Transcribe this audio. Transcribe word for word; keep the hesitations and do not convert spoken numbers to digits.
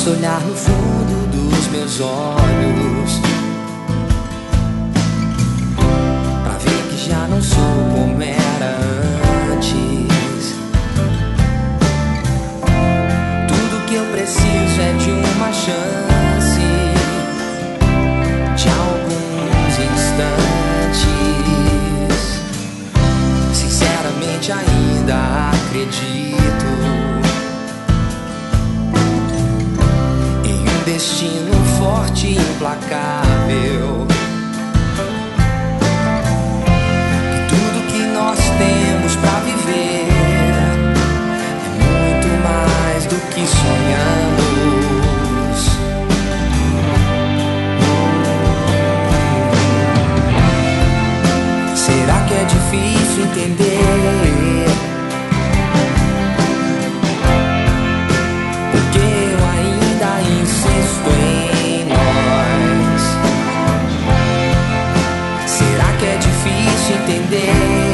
Basta olhar no fundo dos meus olhos pra ver que já não sou como era antes. Tudo que eu preciso é de uma chance, de alguns instantes. Sinceramente ainda acredito em um destino forte e implacável, que tudo que nós temos pra viver é muito mais do que sonhamos. Será que é difícil entender? Porque eu ainda insisto em nós. Será que é difícil entender?